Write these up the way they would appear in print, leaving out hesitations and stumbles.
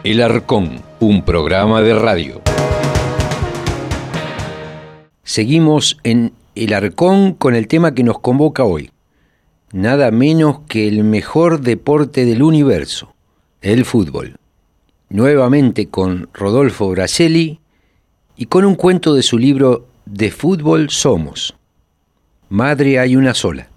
El Arcón, un programa de radio. Seguimos en El Arcón con el tema que nos convoca hoy. Nada menos que el mejor deporte del universo, el fútbol. Nuevamente con Rodolfo Braselli y con un cuento de su libro De fútbol somos. Madre hay una sola.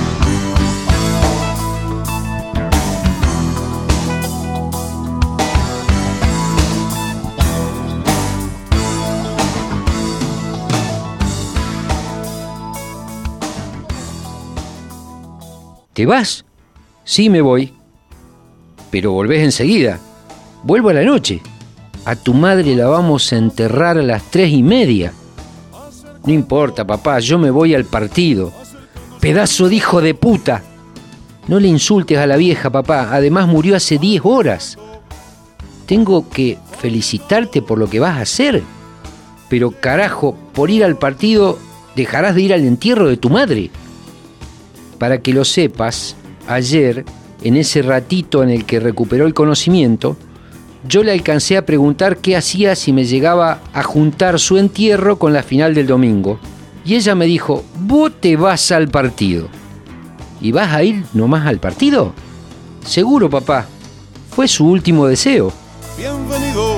¿Te vas? Sí, me voy. Pero volvés enseguida. Vuelvo a la noche. A tu madre la vamos a enterrar a las 3:30. No importa, papá, yo me voy al partido. Pedazo de hijo de puta. No le insultes a la vieja, papá. Además murió hace 10 horas. Tengo que felicitarte por lo que vas a hacer. Pero carajo, por ir al partido dejarás de ir al entierro de tu madre. Para que lo sepas, ayer, en ese ratito en el que recuperó el conocimiento, yo le alcancé a preguntar qué hacía si me llegaba a juntar su entierro con la final del domingo. Y ella me dijo, vos te vas al partido. ¿Y vas a ir nomás al partido? Seguro, papá. Fue su último deseo. Bienvenido,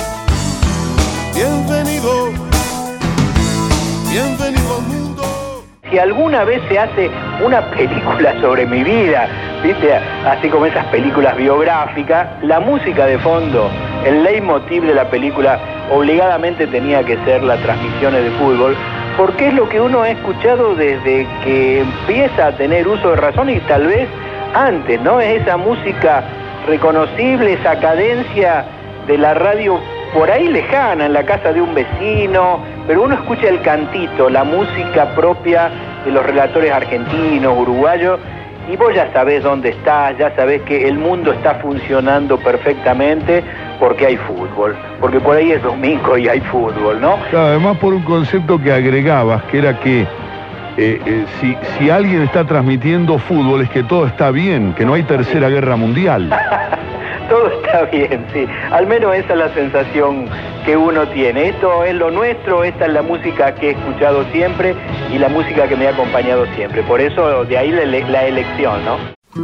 bienvenido, bienvenido al mundo. Si alguna vez se hace una película sobre mi vida, ¿viste? Así como esas películas biográficas, la música de fondo, el leitmotiv de la película, obligadamente tenía que ser las transmisiones de fútbol, porque es lo que uno ha escuchado desde que empieza a tener uso de razón y tal vez antes, ¿no? Es esa música reconocible, esa cadencia de la radio por ahí lejana, en la casa de un vecino, pero uno escucha el cantito, la música propia de los relatores argentinos, uruguayos, y vos ya sabés dónde estás, ya sabés que el mundo está funcionando perfectamente porque hay fútbol, porque por ahí es domingo y hay fútbol, ¿no? Claro, además por un concepto que agregabas, que era que si alguien está transmitiendo fútbol es que todo está bien, que no hay tercera guerra mundial. Todo está bien, sí. Al menos esa es la sensación que uno tiene. Esto es lo nuestro, esta es la música que he escuchado siempre y la música que me ha acompañado siempre. Por eso, de ahí la elección, ¿no?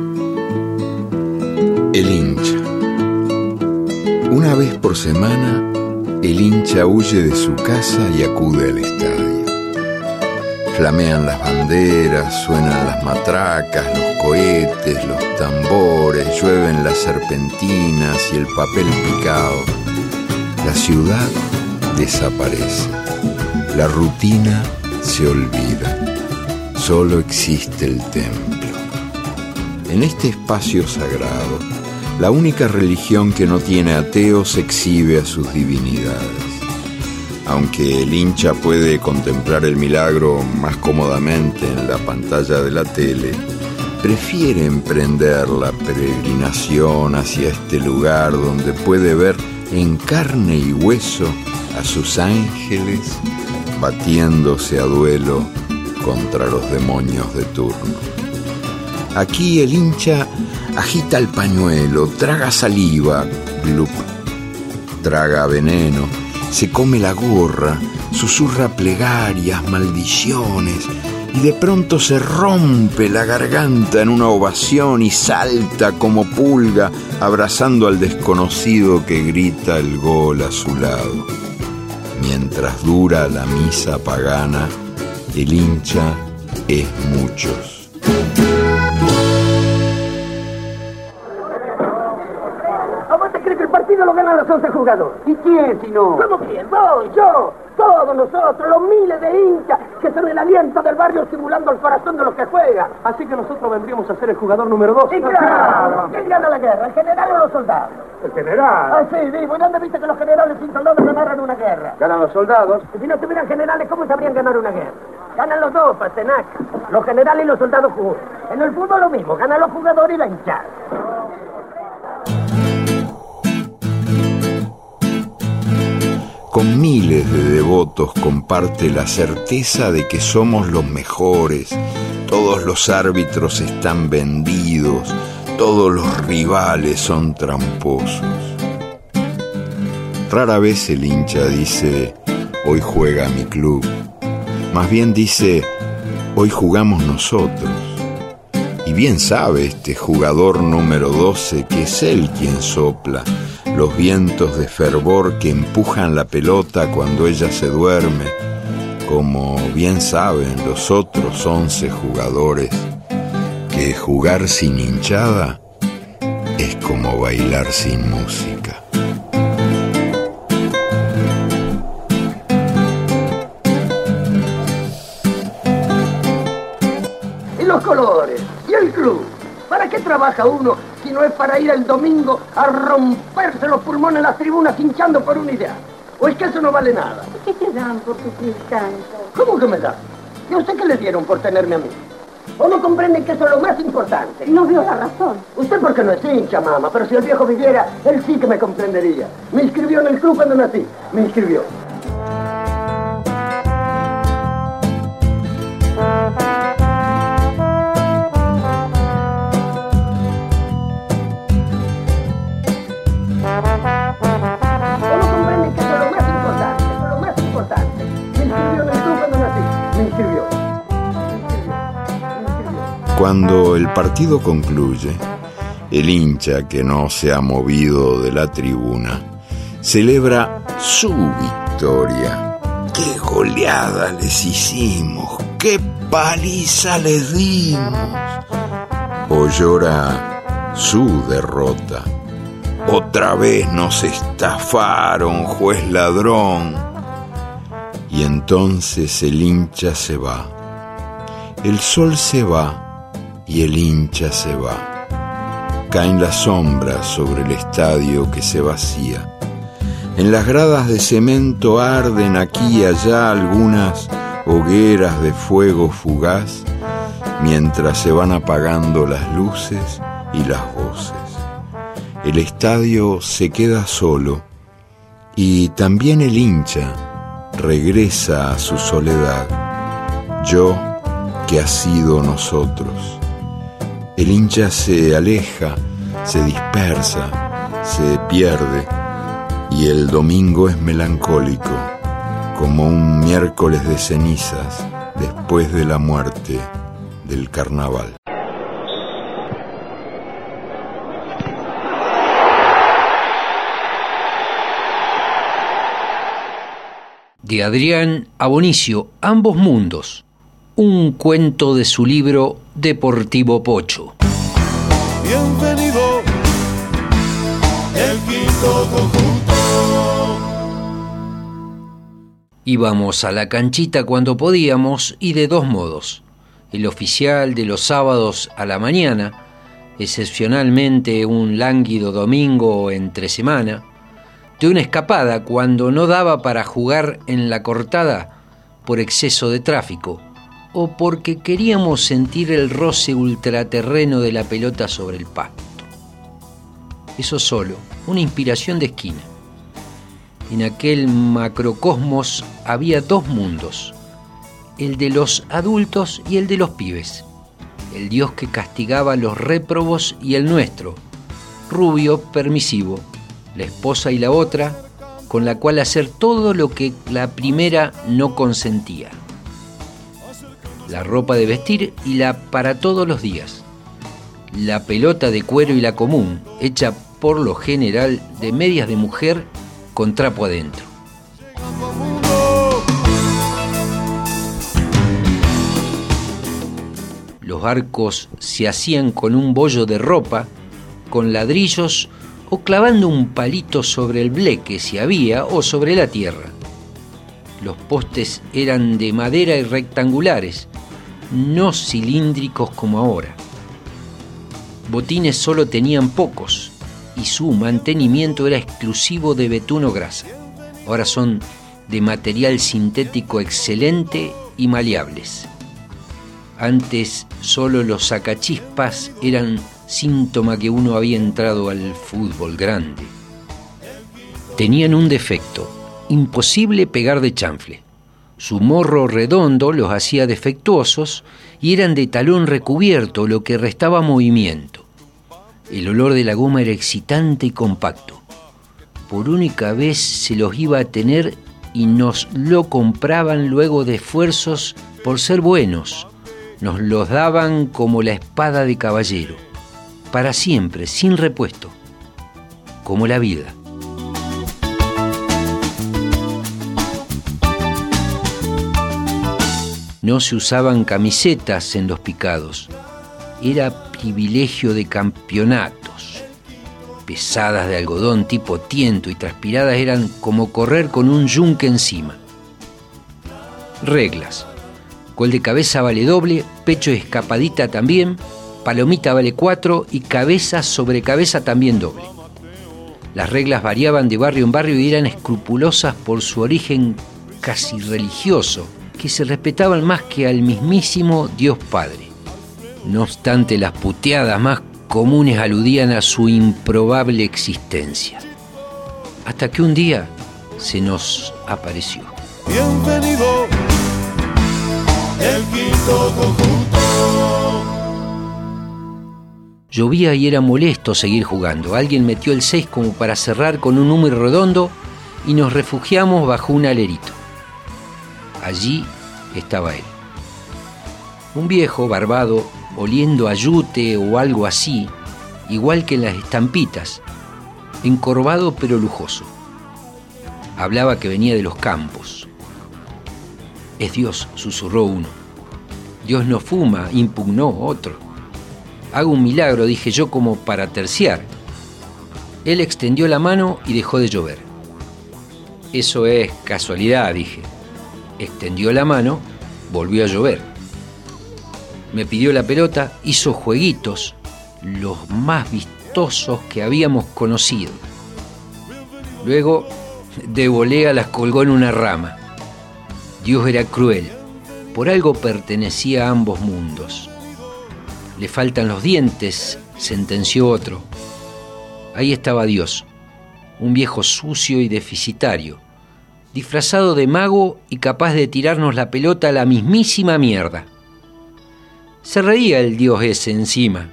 El hincha. Una vez por semana, el hincha huye de su casa y acude al estadio. Flamean las banderas, suenan las matracas, los cohetes, los tambores, llueven las serpentinas y el papel picado. La ciudad desaparece, la rutina se olvida, solo existe el templo. En este espacio sagrado, la única religión que no tiene ateos exhibe a sus divinidades. Aunque el hincha puede contemplar el milagro más cómodamente en la pantalla de la tele, prefiere emprender la peregrinación hacia este lugar donde puede ver en carne y hueso a sus ángeles batiéndose a duelo contra los demonios de turno. Aquí el hincha agita el pañuelo, traga saliva, glup, traga veneno, se come la gorra, susurra plegarias, maldiciones, y de pronto se rompe la garganta en una ovación y salta como pulga, abrazando al desconocido que grita el gol a su lado. Mientras dura la misa pagana, el hincha es muchos. Lo ganan los 11 jugadores. ¿Y quién si no? ¿Cómo quién? Vos, yo, todos nosotros, los miles de hinchas que son el aliento del barrio simulando el corazón de los que juegan. Así que nosotros vendríamos a ser el jugador número 2. Sí, claro. ¿Quién gana la guerra, el general o los soldados? ¿El general? Ah, sí, digo, ¿y dónde viste que los generales sin soldados ganaran una guerra? Ganan los soldados. Si no tuvieran generales, ¿cómo sabrían ganar una guerra? Ganan los dos, Pastenac. Los generales y los soldados juntos. En el fútbol lo mismo, ganan los jugadores y la hinchada. Con miles de devotos comparte la certeza de que somos los mejores, todos los árbitros están vendidos, todos los rivales son tramposos. Rara vez el hincha dice, hoy juega mi club. Más bien dice, hoy jugamos nosotros. Y bien sabe este jugador número 12 que es él quien sopla los vientos de fervor que empujan la pelota cuando ella se duerme, como bien saben los otros 11 jugadores, que jugar sin hinchada es como bailar sin música. Y los colores, y el club. ¿Para qué trabaja uno si no es para ir el domingo a romperse los pulmones en las tribunas hinchando por una idea? ¿O es que eso no vale nada? ¿Qué te dan por sufrir tanto? ¿Cómo que me da? ¿Y a usted qué le dieron por tenerme a mí? ¿O no comprenden que eso es lo más importante? No veo la razón. Usted porque no es hincha, mamá, pero si el viejo viviera, él sí que me comprendería. Me inscribió en el club cuando nací. Me inscribió. Cuando el partido concluye, el hincha que no se ha movido de la tribuna celebra su victoria. ¡Qué goleada les hicimos! ¡Qué paliza les dimos! O llora su derrota. Otra vez nos estafaron, juez ladrón. Y entonces el hincha se va. El sol se va. Y el hincha se va. Caen las sombras sobre el estadio que se vacía. En las gradas de cemento arden aquí y allá algunas hogueras de fuego fugaz, mientras se van apagando las luces y las voces. El estadio se queda solo y también el hincha regresa a su soledad. Yo que ha sido nosotros. El hincha se aleja, se dispersa, se pierde, y el domingo es melancólico, como un miércoles de cenizas después de la muerte del carnaval. De Adrián Abonicio, Ambos Mundos, un cuento de su libro Deportivo Pocho. Bienvenido, el quinto conjunto. Íbamos a la canchita cuando podíamos y de dos modos. El oficial de los sábados a la mañana, excepcionalmente un lánguido domingo entre semana, de una escapada cuando no daba para jugar en la cortada por exceso de tráfico, o porque queríamos sentir el roce ultraterreno de la pelota sobre el pasto. Eso solo, una inspiración de esquina. En aquel macrocosmos había dos mundos, el de los adultos y el de los pibes, el Dios que castigaba a los réprobos y el nuestro, rubio, permisivo, la esposa y la otra, con la cual hacer todo lo que la primera no consentía. La ropa de vestir y la para todos los días. La pelota de cuero y la común, hecha por lo general de medias de mujer con trapo adentro. Los arcos se hacían con un bollo de ropa, con ladrillos o clavando un palito sobre el bleque si había o sobre la tierra. Los postes eran de madera y rectangulares, no cilíndricos como ahora. Botines solo tenían pocos y su mantenimiento era exclusivo de betún o grasa. Ahora son de material sintético excelente y maleables. Antes solo los sacachispas eran síntoma que uno había entrado al fútbol grande. Tenían un defecto, imposible pegar de chanfle. Su morro redondo los hacía defectuosos y eran de talón recubierto, lo que restaba movimiento. El olor de la goma era excitante y compacto. por única vez se los iba a tener y nos lo compraban luego de esfuerzos por ser buenos. Nos los daban como la espada de caballero, para siempre, sin repuesto, como la vida. No se usaban camisetas en los picados, era privilegio de campeonatos. Pesadas de algodón tipo tiento y transpiradas eran como correr con un yunque encima. Reglas: gol de cabeza vale doble, pecho y escapadita también, palomita vale 4 y cabeza sobre cabeza también doble. Las reglas variaban de barrio en barrio y eran escrupulosas por su origen casi religioso, que se respetaban más que al mismísimo Dios Padre. No obstante, las puteadas más comunes aludían a su improbable existencia. Hasta que un día se nos apareció. Bienvenido, el quinto conjunto. Llovía y era molesto seguir jugando. Alguien metió el 6 como para cerrar con un número redondo y nos refugiamos bajo un alerito. Allí estaba él. Un viejo barbado, oliendo a yute o algo así, igual que en las estampitas, encorvado pero lujoso. Hablaba que venía de los campos. «Es Dios», susurró uno. «Dios no fuma», impugnó otro. «Hago un milagro», dije yo como para terciar. Él extendió la mano y dejó de llover. «Eso es casualidad», dije. Extendió la mano, volvió a llover. Me pidió la pelota, hizo jueguitos, los más vistosos que habíamos conocido. Luego, de volea las colgó en una rama. Dios era cruel, por algo pertenecía a ambos mundos. «Le faltan los dientes», sentenció otro. Ahí estaba Dios, un viejo sucio y deficitario, disfrazado de mago y capaz de tirarnos la pelota a la mismísima mierda. Se reía el Dios ese encima.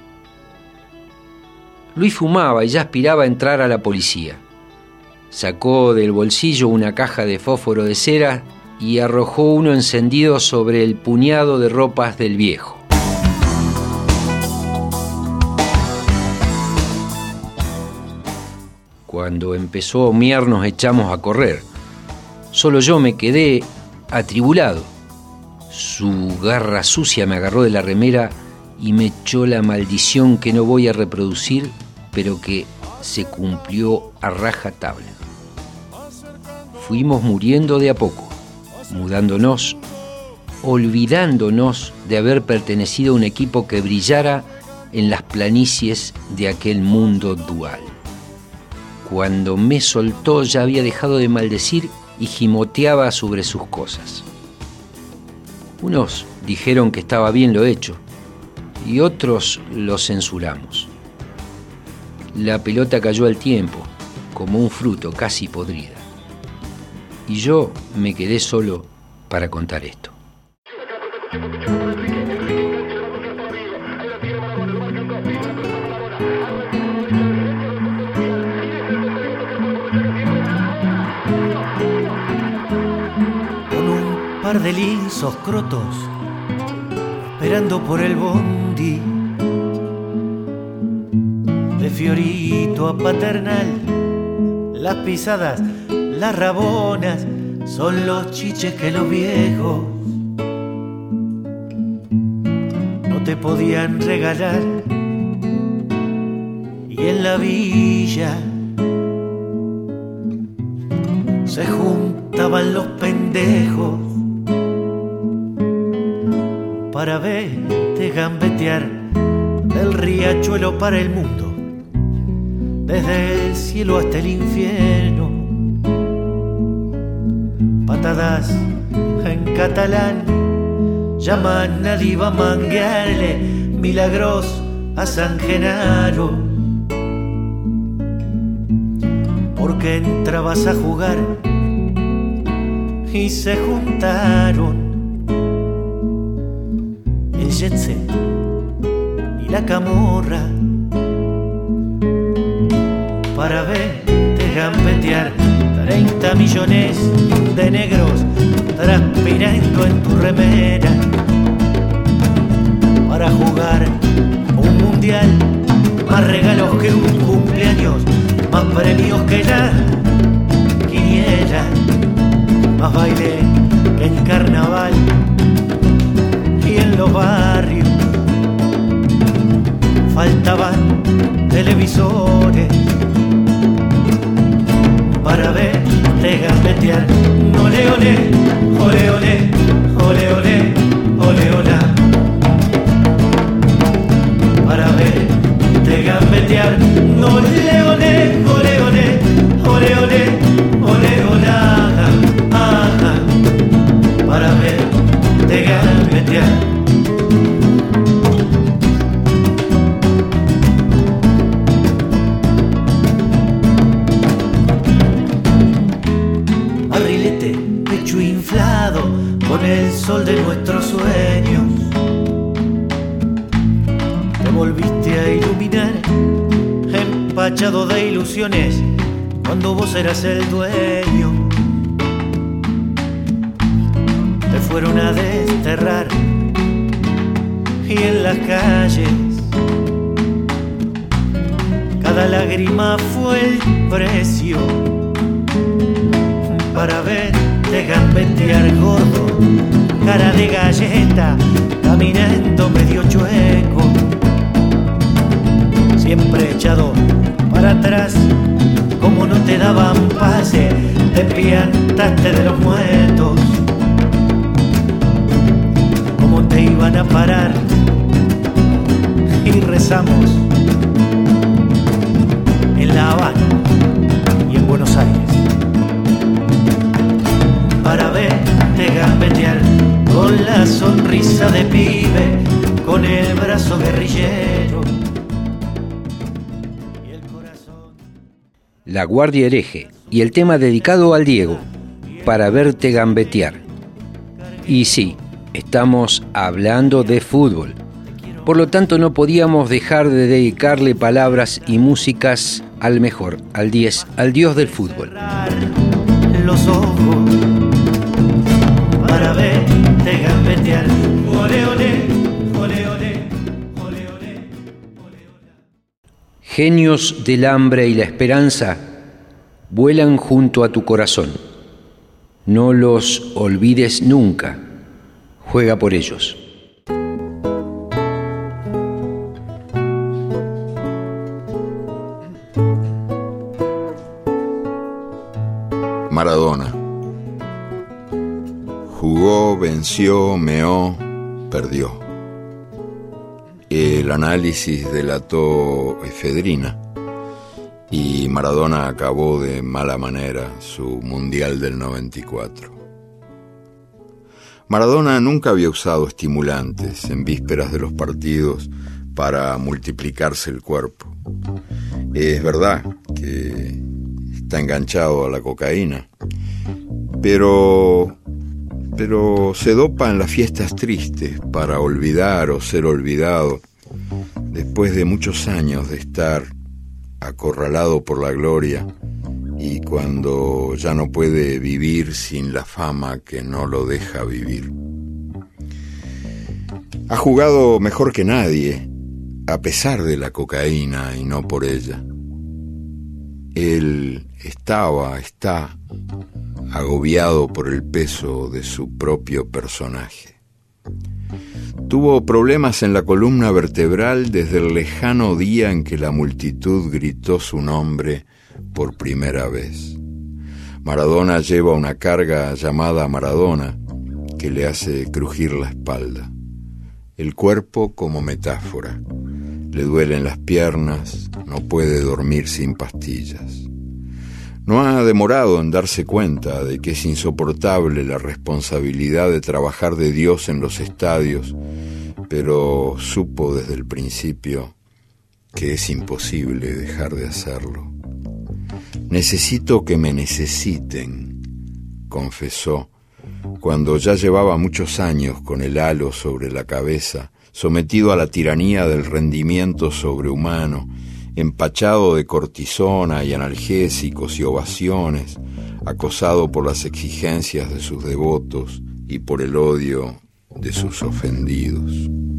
Luis fumaba y ya aspiraba a entrar a la policía. Sacó del bolsillo una caja de fósforo de cera y arrojó uno encendido sobre el puñado de ropas del viejo. Cuando empezó a humear nos echamos a correr. Solo yo me quedé atribulado. Su garra sucia me agarró de la remera y me echó la maldición que no voy a reproducir, pero que se cumplió a rajatabla. Fuimos muriendo de a poco, mudándonos, olvidándonos de haber pertenecido a un equipo que brillara en las planicies de aquel mundo dual. Cuando me soltó ya había dejado de maldecir y gimoteaba sobre sus cosas. Unos dijeron que estaba bien lo hecho y otros lo censuramos. La pelota cayó al tiempo, como un fruto casi podrida. Y yo me quedé solo para contar esto. Par de lisos crotos esperando por el bondi, de Fiorito a Paternal, las pisadas, las rabonas son los chiches que los viejos no te podían regalar. Y en la villa se juntaban los pendejos para verte gambetear del riachuelo para el mundo, desde el cielo hasta el infierno. Patadas en catalán llaman a diva manguearle milagros a San Genaro, porque entrabas a jugar y se juntaron el jet set y la camorra para verte gambetear gambetear 30 millones de negros transpirando en tu remera para jugar un mundial, más regalos que un cumpleaños, más premios que la quiniela, más baile que en carnaval y en los barrios faltaban televisores para verte gambetear. Ole, ole, ole, ole, ole, ole, ole, ole, para verte gambetear. Ole, ole, ole, ole, ole, ole, ole, ole, para verte gambetear. Con el sol de nuestros sueños te volviste a iluminar, empachado de ilusiones cuando vos eras el dueño. Te fueron a desterrar y en las calles cada lágrima fue el precio para verte gambetear, gordo, cara de galleta, caminando medio chueco, siempre echado para atrás, como no te daban pase, te piantaste de los muertos, como te iban a parar, y rezamos en La Habana y en Buenos Aires para verte gambetear con la sonrisa de pibe, con el brazo guerrillero y el corazón. La Guardia Hereje y el tema dedicado al Diego, para verte gambetear. Y sí, estamos hablando de fútbol. Por lo tanto, no podíamos dejar de dedicarle palabras y músicas al mejor, al 10, al dios del fútbol. Los ojos para verte gambetear. Ole, ole, ole, ole, ole, ole, ole. Genios del hambre y la esperanza vuelan junto a tu corazón. No los olvides nunca. Juega por ellos. Maradona. Jugó, venció, meó, perdió. El análisis delató efedrina y Maradona acabó de mala manera su Mundial del 94. Maradona nunca había usado estimulantes en vísperas de los partidos para multiplicarse el cuerpo. Es verdad que está enganchado a la cocaína, pero se dopa en las fiestas tristes para olvidar o ser olvidado después de muchos años de estar acorralado por la gloria y cuando ya no puede vivir sin la fama que no lo deja vivir. Ha jugado mejor que nadie, a pesar de la cocaína y no por ella. Él está agobiado por el peso de su propio personaje. Tuvo problemas en la columna vertebral desde el lejano día en que la multitud gritó su nombre por primera vez. Maradona lleva una carga llamada Maradona que le hace crujir la espalda. El cuerpo como metáfora. Le duelen las piernas, no puede dormir sin pastillas. No ha demorado en darse cuenta de que es insoportable la responsabilidad de trabajar de Dios en los estadios, pero supo desde el principio que es imposible dejar de hacerlo. Necesito que me necesiten, confesó, cuando ya llevaba muchos años con el halo sobre la cabeza, sometido a la tiranía del rendimiento sobrehumano empachado de cortisona y analgésicos y ovaciones, acosado por las exigencias de sus devotos y por el odio de sus ofendidos.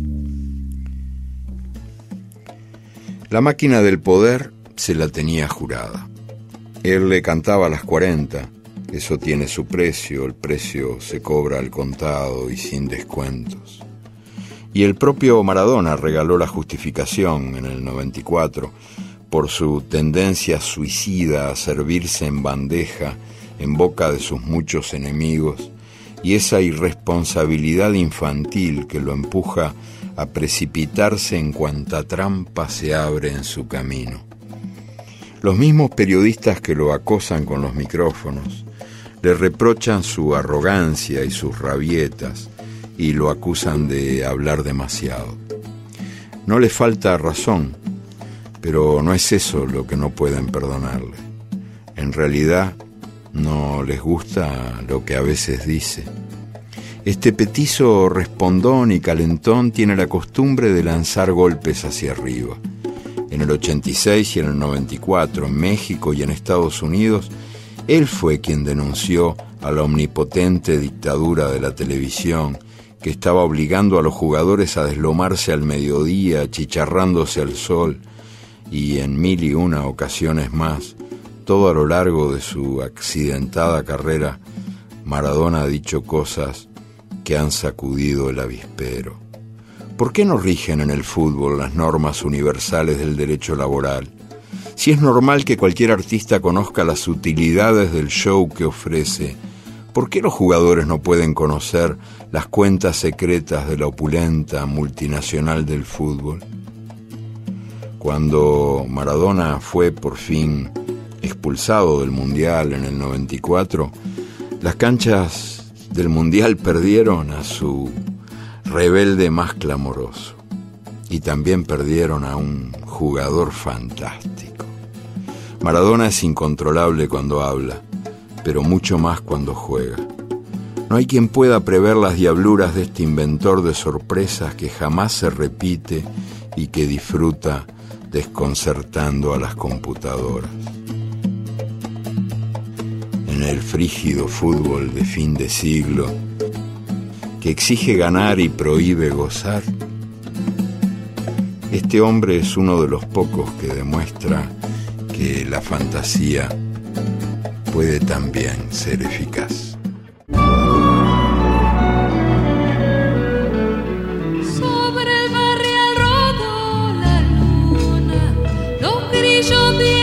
La máquina del poder se la tenía jurada. Él le cantaba a las 40, eso tiene su precio, el precio se cobra al contado y sin descuentos. Y el propio Maradona regaló la justificación en el 94 por su tendencia suicida a servirse en bandeja en boca de sus muchos enemigos y esa irresponsabilidad infantil que lo empuja a precipitarse en cuanta trampa se abre en su camino. Los mismos periodistas que lo acosan con los micrófonos le reprochan su arrogancia y sus rabietas y lo acusan de hablar demasiado. No le falta razón, pero no es eso lo que no pueden perdonarle. En realidad, no les gusta lo que a veces dice. Este petizo respondón y calentón tiene la costumbre de lanzar golpes hacia arriba. En el 86 y en el 94, en México y en Estados Unidos, él fue quien denunció a la omnipotente dictadura de la televisión que estaba obligando a los jugadores a deslomarse al mediodía, achicharrándose al sol, y en 1001 ocasiones más, todo a lo largo de su accidentada carrera, Maradona ha dicho cosas que han sacudido el avispero. ¿Por qué no rigen en el fútbol las normas universales del derecho laboral? Si es normal que cualquier artista conozca las utilidades del show que ofrece, ¿por qué los jugadores no pueden conocer las cuentas secretas de la opulenta multinacional del fútbol? Cuando Maradona fue por fin expulsado del Mundial en el 94, las canchas del Mundial perdieron a su rebelde más clamoroso y también perdieron a un jugador fantástico. Maradona es incontrolable cuando habla, pero mucho más cuando juega. No hay quien pueda prever las diabluras de este inventor de sorpresas que jamás se repite y que disfruta desconcertando a las computadoras. En el frígido fútbol de fin de siglo, que exige ganar y prohíbe gozar, este hombre es uno de los pocos que demuestra que la fantasía puede también ser eficaz. Sobre el barrial rodó la luna, los grillos